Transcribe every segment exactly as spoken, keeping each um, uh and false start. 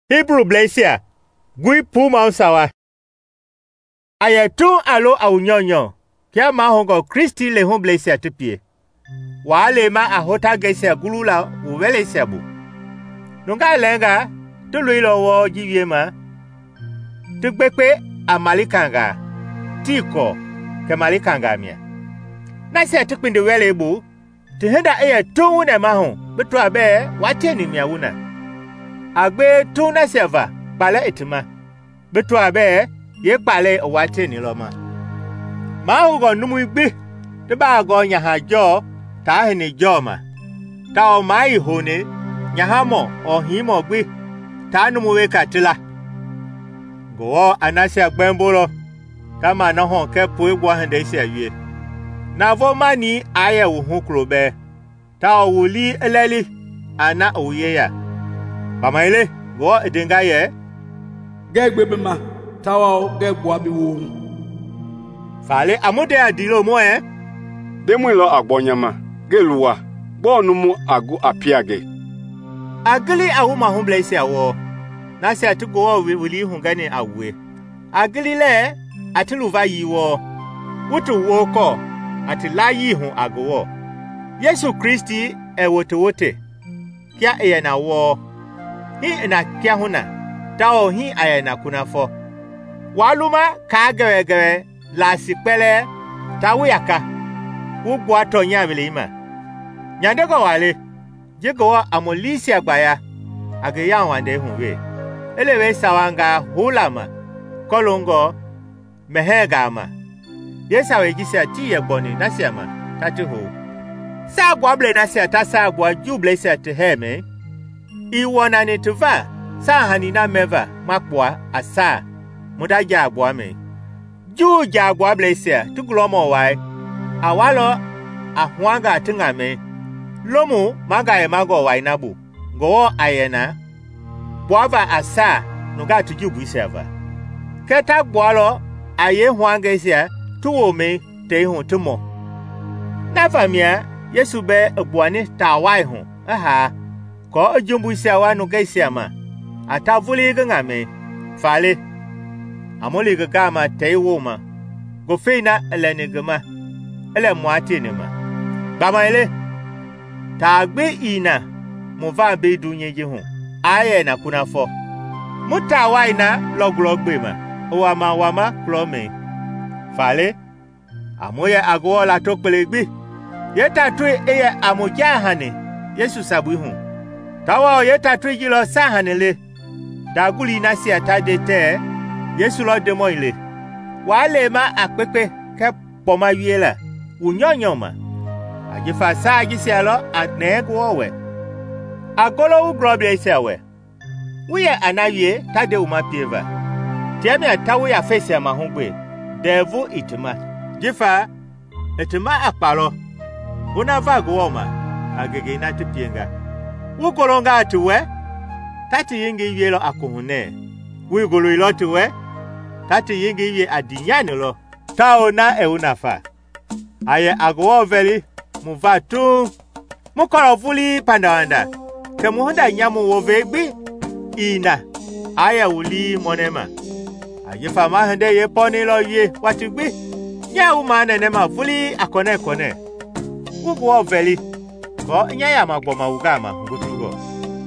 Hebrew Blasia, Gui Puma Sawa. Ayatu alo au nyonyo, kia mahongo Christi le hon Blasia tepie. Wale ma ahota gesia gulula uwele sebu. Nunga lenga, tuluilo wo jivyema. Tukbekwe amalikanga, tiko ke malikanga mia. Nasi tukpinde wele bu, tuhenda eye tu une mahon, betu abe wateni mia una. Agbe tu na seva, bale itima. Betu abe, ye bale wateni loma. Mahongo numu igbi, teba ago nyaha jo, ta hini jo ma. Ta o mai hone, nyahamo o himo gbi, ta numu weka tila. Go anasi agbembolo, kama nohon ke puigwa hende isi awie. Na vo mani aye uhun krobe, ta o wuli eleli, ana uye ya. Pamaile, go edenga ye. Gegbe bema, ta o gegbo abi wo. Fale amude adilo mo eh. Demu ilo agbonyama, geluwa, bo numu agu apiage. Agili awuma humble isi awo. Nasi atugo wili hungani awe. Agili le atiluva yiwo. Wutu woko atilayi hun agowo. Yesu Kristi e wote wote. Kia eye na wo. Hi ena kia huna. Tao hi aya na kunafo. Waluma ka gewe gewe la sikpele tawu yaka. Ugbo ato nyamile ima. Nyandego wale. Jego amolisi agbaya. Age ya wande hunwe. Elewe sawanga hulama. Kolongo mehegama. Yesa wejisa tiye boni nasiama tatuhu. Sa gwable nasia tasa gwa juble se teheme. Iwona ni tuva. Sa hanina meva makwa asa. Mudaja abwame. Ju ja gwable se tugulomo wai. Awalo ahwanga atungame. Lomu maga e mago wai nabu. Go ayena. Bwava asa nuga tujubu iseva. Keta gwalo aye hwanga isia tuwome te hun tumo. Nafamia Yesu be ebuane tawai hun. Aha. Ko ojumbu isiawa nuga isiama. Atavuli gangame. Fale. Amoli gama te woma. Gofeina elene gama. Ele mwati nema. Bama ele. Tagbe ina. Mova be dunye jihun. Aye na kunafo. Mutawai na logrogbe ma. Owama wama klome. Fale. Amoye agwo la tokpelegbe. Yeta tue eye amoja hane. Yesu sabuihun. Tawa yeta tue jilo sa hanele. Daguli nasi atade te. Yesu lo demo ile. Wale ma akpepe ke poma wiela. Unyonyo ma. Ajifa sa ajisi alo atnegwo we. Agolo ugrobye isewe. Uye anawie tade umapieva. Tiami atawu ya fesi ya mahungwe. Devu itima. Jifa itima akpalo. Unava guoma. Agege inatu pienga. Ukolonga atuwe. Tati yingi yelo akuhune. Wigulu ilotuwe. Tati yingi ye adinyani lo. Tao na e unafa. Aye aguo veli. Muvatu. Mukoro fuli pandawanda. Kemuhunda nyamu wovegbi. Ina. Aya uli monema. Ajifa mahende ye poni lo ye watugbi. Nya umane nema fuli akone kone. Uguo veli. Ko nyaya magboma ugama ngutugo.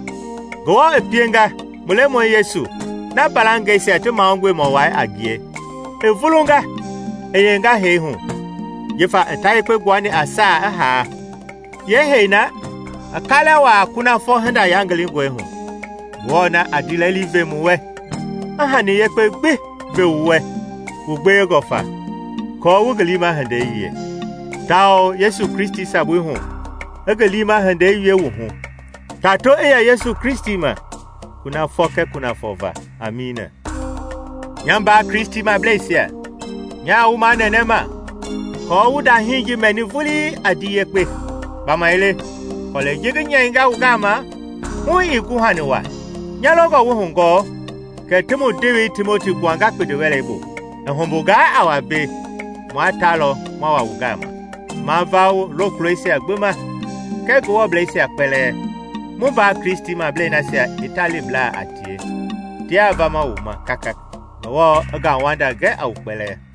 Go epienga. Mulemo Yesu. Na balanga isi atu maongwe mawai agie. Evulunga. Eyenga heihun. Jifa entaikwe gwani asa aha. Ye heina. Akala wa kuna four hundred yangali ngwehu. Wona adileli vemuwe. Aha ni yekwe gbe bewuwe. Ugbe gofa. Ko wugelima hande yiye. Tao Yesu Kristi sabuhu. Egelima hande yiye wuhu. Tato eya Yesu Kristi ma. Kuna foke kuna fova. Amina. Nyamba Kristi ma blesia. Nya umane nema. Ko wuda hingi menifuli adiyekwe. Bama ele. Kole jige nyenga ugama. Mui ikuhanewa. Nyalogo wuhungo. Ke timu diwi Timothy gwanga kwedewelebo. Nhombuga awabe. Mwatalo mwa ugama. Mavao lo klesi agbema. Ke go blesi akpele. Mu ba Kristi ma ble na sia Itali bla atie. Dia ba ma uma kakak. Wo ga wanda ge au pele.